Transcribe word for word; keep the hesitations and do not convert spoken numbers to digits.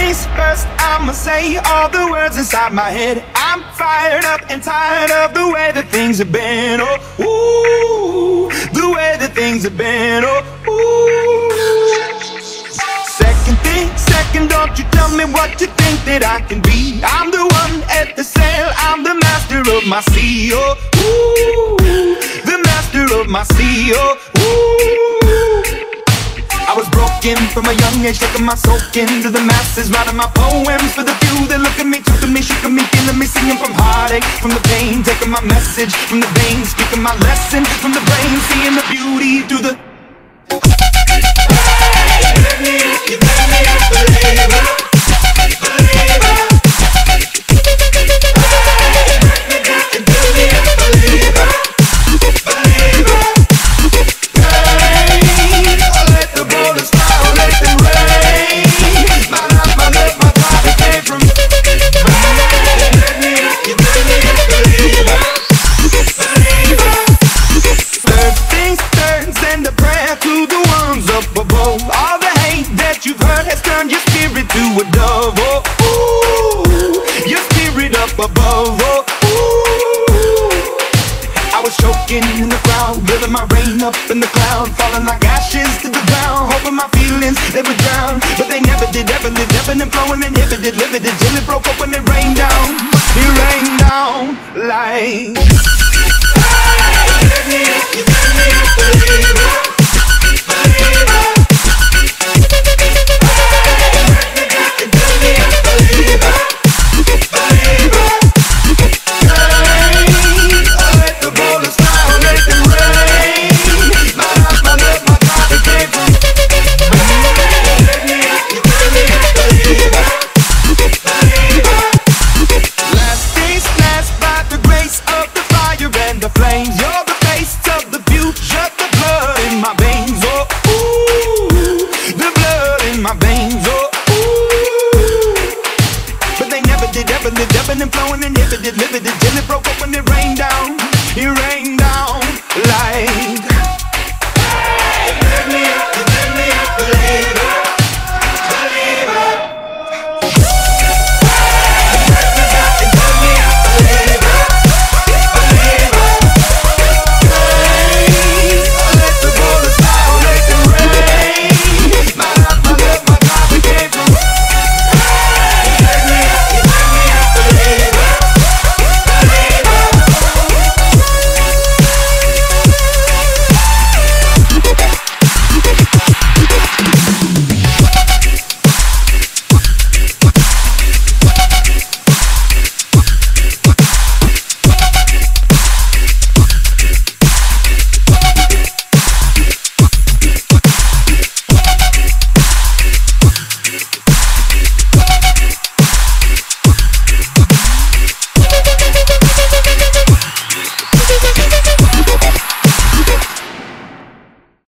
things first, I'ma say all the words inside my head. I'm fired up and tired of the way that things have been. Oh, ooh, the way that things have been. Oh, ooh. Second thing, second, don't you tell me what you think that I can be. I'm the one at the sail, I'm the master of my sea. Oh, ooh, the master of my sea. Oh, ooh. I was broken from a young age, taking my soak into the masses, writing my poems for the few that look at me, took to me, shook at me, feeling me, singing from heartache, from the pain, taking my message from the veins, speaking my lesson from the brain, seeing the beauty through the. Hey, let me, you let me a believer, believer. Hey, you do me a believer, believer. To a dove, oh, ooh, your spirit up above, oh, ooh. I was choking in the crowd, building my rain up in the cloud, falling like ashes to the ground, hoping my feelings they would drown, but they never did, ever lived, ebbing and flowing, inhibited, limited, till it broke up when it rained down, it rained down like. Hey, let me, you let me believe it. And flowing, inhibited, limited, till it broke up when it rained down. It rained down like.